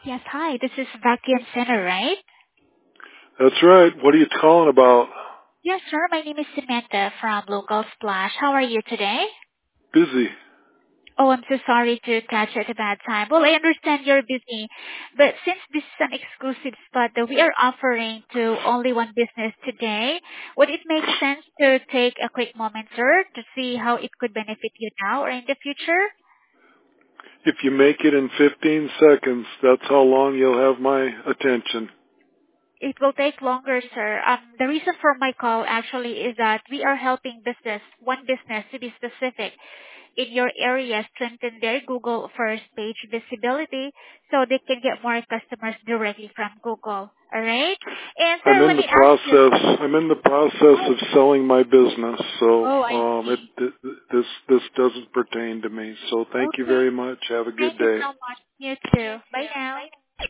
Yes, hi. This is Vacuum Center, right? That's right. What are you calling about? Yes, sir. My name is Samantha from Local Splash. How are you today? Busy. Oh, I'm so sorry to catch you at a bad time. Well, I understand you're busy, but since this is an exclusive spot that we are offering to only one business today, would it make sense to take a quick moment, sir, to see how it could benefit you now or in the future? If you make it in 15 seconds, that's how long you'll have my attention. It will take longer, sir. The reason for my call actually is that we are helping one business to be specific, in your area strengthen their Google first page visibility so they can get more customers directly from Google. All right? And I'm sir, in let the me ask you. process. I'm in the process Oh, of selling my business, so I see. this doesn't pertain to me. So thank you Okay. very much. Have a good Thank you day. so much. You too. Bye now.